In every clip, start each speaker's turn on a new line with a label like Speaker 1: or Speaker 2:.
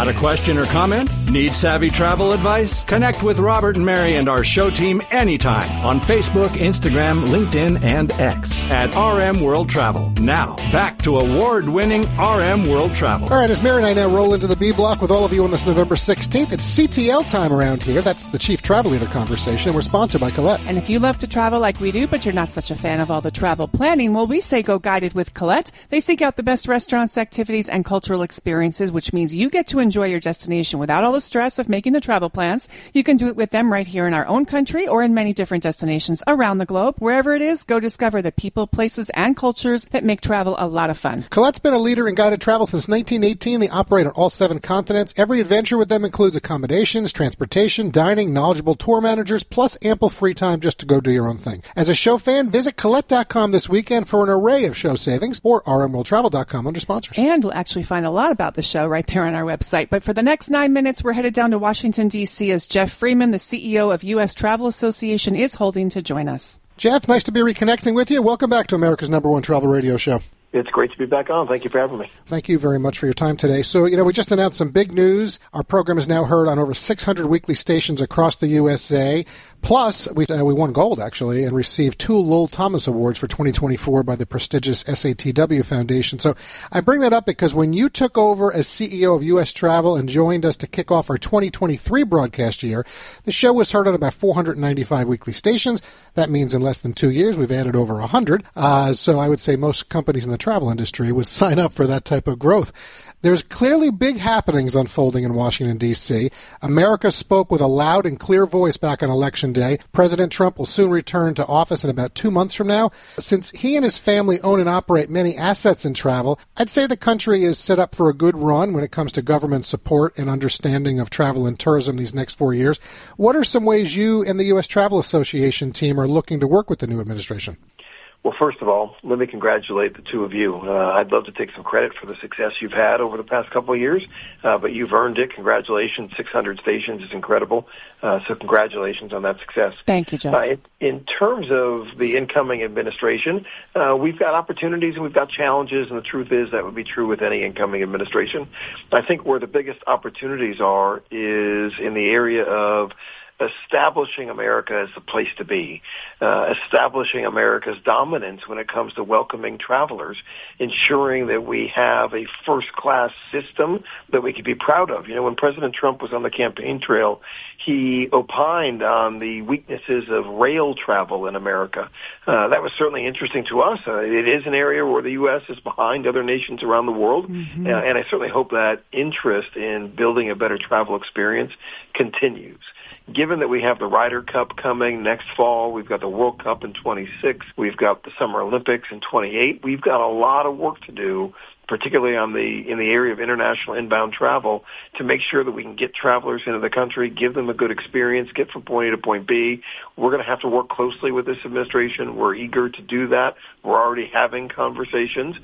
Speaker 1: Got a question or comment? Need savvy travel advice? Connect with Robert and Mary and our show team anytime on Facebook, Instagram, LinkedIn, and X at RM World Travel. Now, back to award-winning RM World Travel.
Speaker 2: All right, as Mary and I now roll into the B block with all of you on this November 16th, it's CTL time around here. That's the Chief Travel Leader conversation, and we're sponsored by Colette.
Speaker 3: And if you love to travel like we do, but you're not such a fan of all the travel planning, well, we say go guided with Colette. They seek out the best restaurants, activities, and cultural experiences, which means you get to enjoy your destination without all the stress of making the travel plans. You can do it with them right here in our own country or in many different destinations around the globe. Wherever it is, go discover the people, places, and cultures that make travel a lot of fun.
Speaker 2: Colette's been a leader in guided travel since 1918. They operate on all 7 continents. Every adventure with them includes accommodations, transportation, dining, knowledgeable tour managers, plus ample free time just to go do your own thing. As a show fan, visit Colette.com this weekend for an array of show savings, or rmworldtravel.com under sponsors.
Speaker 3: And we'll actually find a lot about the show right there on our website. But for the next 9 minutes, we're headed down to Washington, D.C. as Jeff Freeman, the CEO of U.S. Travel Association, is holding to join us.
Speaker 2: Jeff, nice to be reconnecting with you. Welcome back to America's #1 travel radio show.
Speaker 4: It's great to be back on. Thank you for having me.
Speaker 2: Thank you very much for your time today. So, we just announced some big news. Our program is now heard on over 600 weekly stations across the USA. Plus, we won gold, actually, and received 2 Lowell Thomas Awards for 2024 by the prestigious SATW Foundation. So I bring that up because when you took over as CEO of U.S. Travel and joined us to kick off our 2023 broadcast year, the show was heard on about 495 weekly stations. That means in less than 2 years, we've added over 100. So I would say most companies in the travel industry would sign up for that type of growth. There's clearly big happenings unfolding in Washington, D.C. America spoke with a loud and clear voice back on Election Day. President Trump will soon return to office in about 2 months from now. Since he and his family own and operate many assets in travel, I'd say the country is set up for a good run when it comes to government support and understanding of travel and tourism these next 4 years. What are some ways you and the U.S. Travel Association team are looking to work with the new administration?
Speaker 4: Well, first of all, let me congratulate the two of you. I'd love to take some credit for the success you've had over the past couple of years, but you've earned it. Congratulations. 600 stations is incredible. So congratulations on that success.
Speaker 3: Thank you, Jeff.
Speaker 4: In terms of the incoming administration, we've got opportunities and we've got challenges, and the truth is that would be true with any incoming administration. I think where the biggest opportunities are is in the area of establishing America as the place to be, establishing America's dominance when it comes to welcoming travelers, ensuring that we have a first-class system that we could be proud of. When President Trump was on the campaign trail, he opined on the weaknesses of rail travel in America. That was certainly interesting to us. It is an area where the U.S. is behind other nations around the world, and I certainly hope that interest in building a better travel experience continues. Given that we have the Ryder Cup coming next fall, we've got the World Cup in 26, we've got the Summer Olympics in 28, we've got a lot of work to do, particularly in the area of international inbound travel, to make sure that we can get travelers into the country, give them a good experience, get from point A to point B. We're going to have to work closely with this administration. We're eager to do that. We're already having conversations,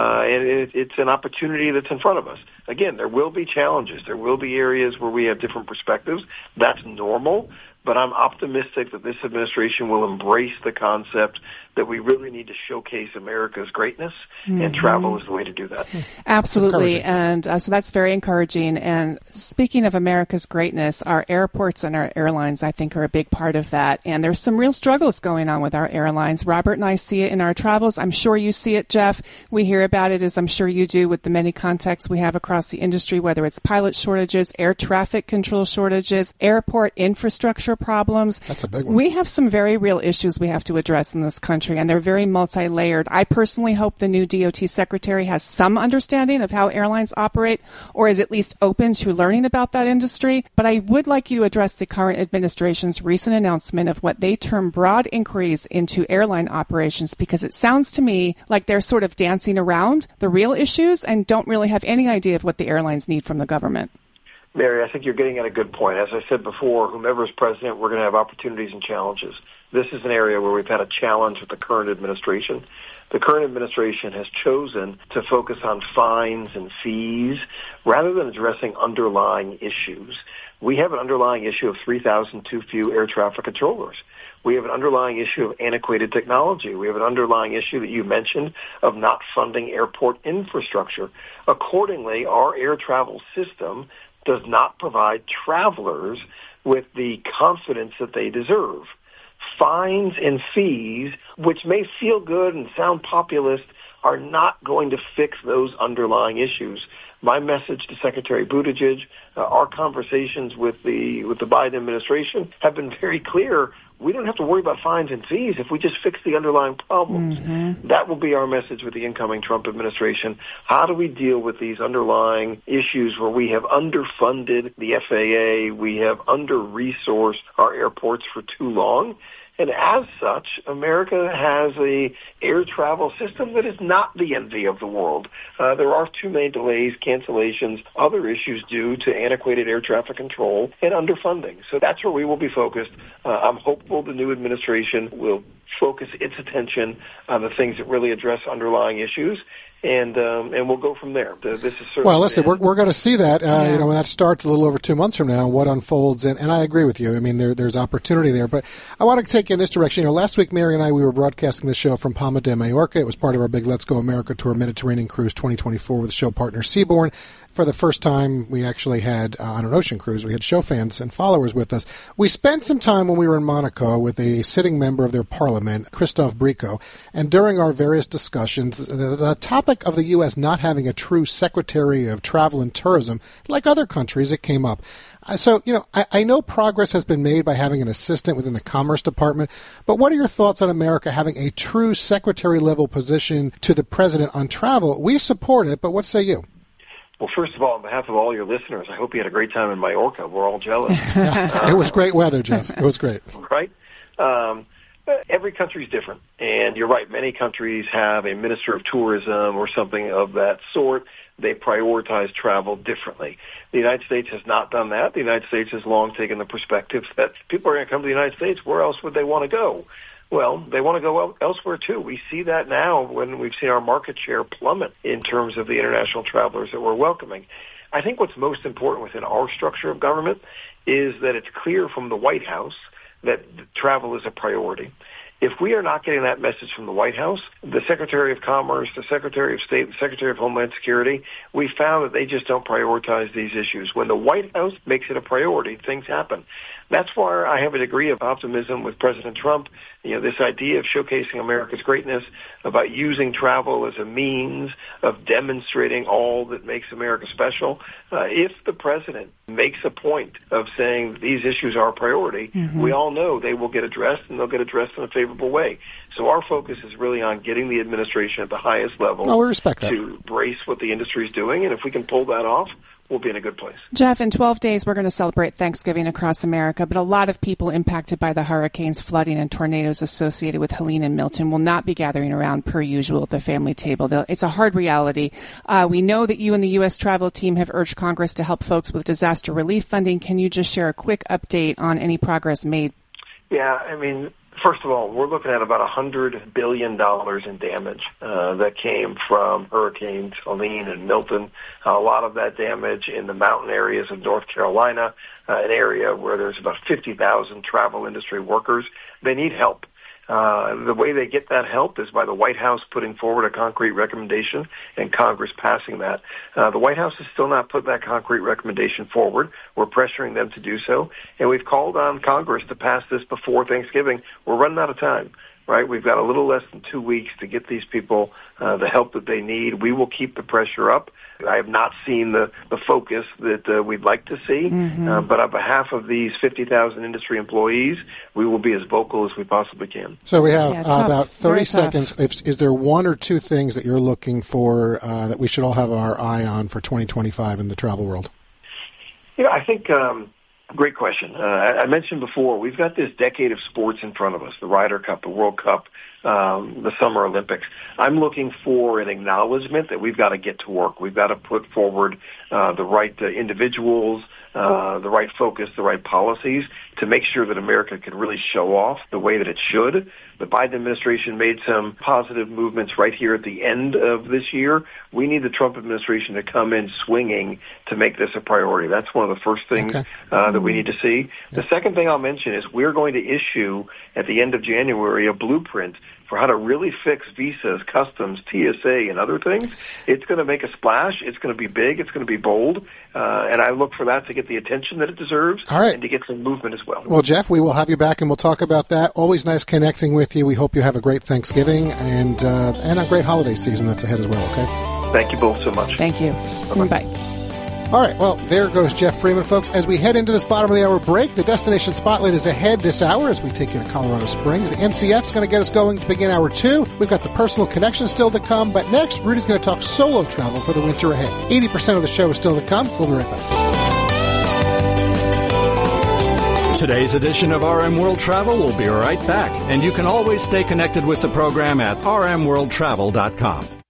Speaker 4: and it's an opportunity that's in front of us. Again, there will be challenges. There will be areas where we have different perspectives. That's normal. But I'm optimistic that this administration will embrace the concept that we really need to showcase America's greatness, and travel is the way to do that.
Speaker 3: Absolutely, and so that's very encouraging. And speaking of America's greatness, our airports and our airlines, I think, are a big part of that. And there's some real struggles going on with our airlines. Robert and I see it in our travels. I'm sure you see it, Jeff. We hear about it, as I'm sure you do, with the many contacts we have across the industry, whether it's pilot shortages, air traffic control shortages, airport infrastructure problems.
Speaker 2: That's a big one.
Speaker 3: We have some very real issues we have to address in this country, and they're very multi-layered. I personally hope the new DOT secretary has some understanding of how airlines operate, or is at least open to learning about that industry. But I would like you to address the current administration's recent announcement of what they term broad inquiries into airline operations, because it sounds to me like they're sort of dancing around the real issues and don't really have any idea of what the airlines need from the government.
Speaker 4: Mary, I think you're getting at a good point. As I said before, whomever is president, we're going to have opportunities and challenges. This is an area where we've had a challenge with the current administration. The current administration has chosen to focus on fines and fees rather than addressing underlying issues. We have an underlying issue of 3,000 too few air traffic controllers. We have an underlying issue of antiquated technology. We have an underlying issue that you mentioned of not funding airport infrastructure. Accordingly, our air travel system does not provide travelers with the confidence that they deserve. Fines and fees, which may feel good and sound populist, are not going to fix those underlying issues. My message to Secretary Buttigieg, our conversations with the Biden administration have been very clear. We don't have to worry about fines and fees if we just fix the underlying problems. Mm-hmm. That will be our message with the incoming Trump administration. How do we deal with these underlying issues where we have underfunded the FAA, we have under-resourced our airports for too long? And as such, America has a air travel system that is not the envy of the world. There are too many delays, cancellations, other issues due to antiquated air traffic control and underfunding. So that's where we will be focused. I'm hopeful the new administration will focus its attention on the things that really address underlying issues. And we'll go from there. This is
Speaker 2: well, listen, we're going to see that, when that starts a little over 2 months from now and what unfolds. And I agree with you. I mean, there's opportunity there. But I want to take you in this direction. Last week, Mary and I, we were broadcasting this show from Palma de Mallorca. It was part of our big Let's Go America Tour Mediterranean Cruise 2024 with show partner Seabourn. For the first time, we actually had, on an ocean cruise, we had show fans and followers with us. We spent some time when we were in Monaco with a sitting member of their parliament, Christophe Bricot, and during our various discussions, the topic of the U.S. not having a true Secretary of Travel and Tourism, like other countries, it came up. So, I know progress has been made by having an assistant within the Commerce Department, but what are your thoughts on America having a true secretary-level position to the president on travel? We support it, but what say you?
Speaker 4: Well, first of all, on behalf of all your listeners, I hope you had a great time in Mallorca. We're all jealous.
Speaker 2: It was great weather, Jeff. It was great.
Speaker 4: Right? Every country is different. And you're right, many countries have a minister of tourism or something of that sort. They prioritize travel differently. The United States has not done that. The United States has long taken the perspective that people are going to come to the United States. Where else would they want to go? Well, they want to go elsewhere, too. We see that now when we've seen our market share plummet in terms of the international travelers that we're welcoming. I think what's most important within our structure of government is that it's clear from the White House that travel is a priority. If we are not getting that message from the White House, the Secretary of Commerce, the Secretary of State, the Secretary of Homeland Security, we found that they just don't prioritize these issues. When the White House makes it a priority, things happen. That's why I have a degree of optimism with President Trump. This idea of showcasing America's greatness, about using travel as a means of demonstrating all that makes America special. If the president makes a point of saying these issues are a priority, we all know they will get addressed, and they'll get addressed in a favorable way. So our focus is really on getting the administration at the highest level
Speaker 2: we respect that.
Speaker 4: To brace what the industry is doing. And if we can pull that off, we'll be in a good place.
Speaker 3: Jeff, in 12 days, we're going to celebrate Thanksgiving across America, but a lot of people impacted by the hurricanes, flooding, and tornadoes associated with Helene and Milton will not be gathering around per usual at the family table. It's a hard reality. We know that you and the U.S. travel team have urged Congress to help folks with disaster relief funding. Can you just share a quick update on any progress made?
Speaker 4: Yeah, first of all, we're looking at about $100 billion in damage that came from hurricanes Helene and Milton. A lot of that damage in the mountain areas of North Carolina, an area where there's about 50,000 travel industry workers. They need help. The way they get that help is by the White House putting forward a concrete recommendation and Congress passing that. The White House has still not put that concrete recommendation forward. We're pressuring them to do so, and we've called on Congress to pass this before Thanksgiving. We're running out of time. Right, we've got a little less than 2 weeks to get these people the help that they need. We will keep the pressure up. I have not seen the focus that we'd like to see, but on behalf of these 50,000 industry employees, we will be as vocal as we possibly can.
Speaker 2: So we have about 30 seconds. Is there one or two things that you're looking for that we should all have our eye on for 2025 in the travel world?
Speaker 4: I think... Great question. I mentioned before, we've got this decade of sports in front of us, the Ryder Cup, the World Cup, the Summer Olympics. I'm looking for an acknowledgement that we've got to get to work. We've got to put forward the right individuals, the right focus, the right policies to make sure that America can really show off the way that it should. The Biden administration made some positive movements right here at the end of this year. We need the Trump administration to come in swinging to make this a priority. That's one of the first things that we need to see. The second thing I'll mention is we're going to issue at the end of January a blueprint for how to really fix visas, customs, TSA, and other things, it's going to make a splash. It's going to be big. It's going to be bold. And I look for that to get the attention that it deserves.
Speaker 2: All right.
Speaker 4: And to get some movement as well.
Speaker 2: Well, Jeff, we will have you back and we'll talk about that. Always nice connecting with you. We hope you have a great Thanksgiving and a great holiday season that's ahead as well, okay?
Speaker 4: Thank you both so much.
Speaker 3: Thank you.
Speaker 4: Bye-bye.
Speaker 3: Bye.
Speaker 2: All right, well, there goes Jeff Freeman, folks. As we head into this bottom of the hour break, the Destination Spotlight is ahead this hour as we take you to Colorado Springs. The NCF is going to get us going to begin hour 2. We've got the personal connection still to come, but next, Rudy's going to talk solo travel for the winter ahead. 80% of the show is still to come. We'll be right back.
Speaker 1: Today's edition of RM World Travel will be right back, and you can always stay connected with the program at rmworldtravel.com.